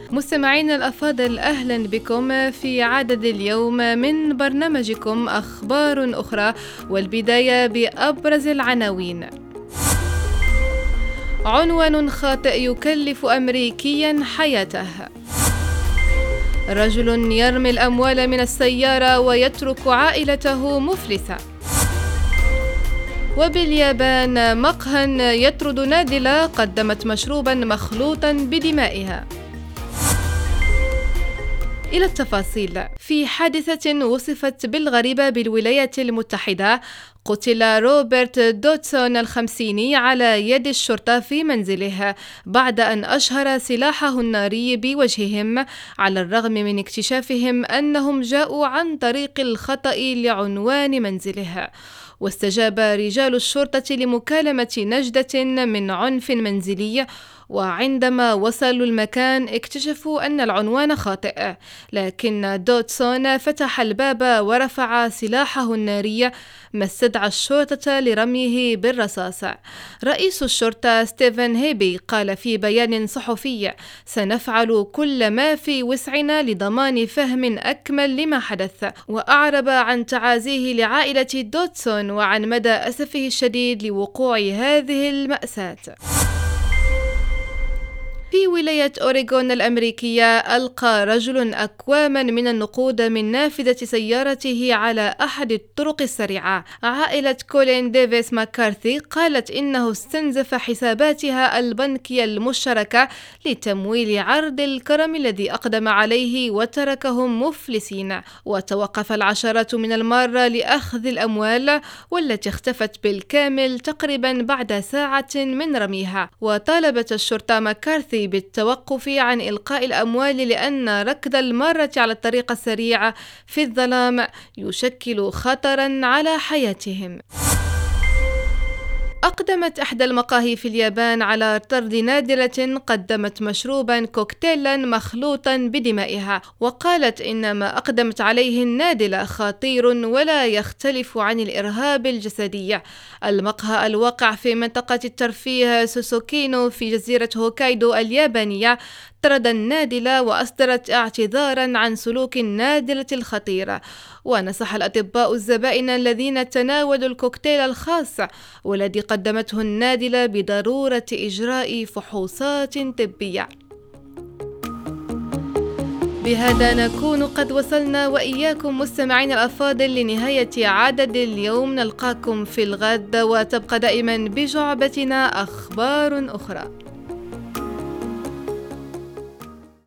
مستمعينا الأفاضل، أهلا بكم في عدد اليوم من برنامجكم أخبار أخرى، والبداية بأبرز العناوين. عنوان خاطئ يكلف أمريكيا حياته. رجل يرمي الأموال من السيارة ويترك عائلته مفلسة. وباليابان مقهى يطرد نادلة قدمت مشروبا مخلوطا بدمائها. إلى التفاصيل. في حادثة وصفت بالغريبة بالولايات المتحدة، قتل روبرت دوتسون 50 على يد الشرطة في منزله بعد أن أشهر سلاحه الناري بوجههم، على الرغم من اكتشافهم أنهم جاءوا عن طريق الخطأ لعنوان منزله. واستجاب رجال الشرطة لمكالمة نجدة من عنف منزلي، وعندما وصلوا المكان اكتشفوا أن العنوان خاطئ، لكن دوتسون فتح الباب ورفع سلاحه الناري، ما استدعى الشرطة لرميه بالرصاص. رئيس الشرطة ستيفن هيبي قال في بيان صحفي: سنفعل كل ما في وسعنا لضمان فهم أكمل لما حدث، وأعرب عن تعازيه لعائلة دوتسون وعن مدى أسفه الشديد لوقوع هذه المأساة. في ولاية أوريغون الأمريكية ألقى رجل أكواما من النقود من نافذة سيارته على أحد الطرق السريعة. عائلة كولين ديفيس ماكارثي قالت إنه استنزف حساباتها البنكية المشتركة لتمويل عرض الكرم الذي أقدم عليه وتركهم مفلسين، وتوقف العشرات من المرة لأخذ الأموال، والتي اختفت بالكامل تقريبا بعد ساعة من رميها. وطالبت الشرطة ماكارثي بالتوقف عن إلقاء الأموال لأن ركض المارة على الطريق السريع في الظلام يشكل خطرا على حياتهم. أقدمت إحدى المقاهي في اليابان على طرد نادلة قدمت مشروبا كوكتيلا مخلوطا بدمائها، وقالت إن ما أقدمت عليه النادلة خطير ولا يختلف عن الإرهاب الجسدي. المقهى الواقع في منطقة الترفيه سوسوكينو في جزيرة هوكايدو اليابانية طرد النادلة وأصدرت اعتذارا عن سلوك النادلة الخطيرة، ونصح الأطباء الزبائن الذين تناولوا الكوكتيل الخاص والذي قدمته النادلة بضرورة إجراء فحوصات طبية. بهذا نكون قد وصلنا وإياكم مستمعين الأفاضل لنهاية عدد اليوم. نلقاكم في الغد، وتبقى دائما بجعبتنا أخبار أخرى.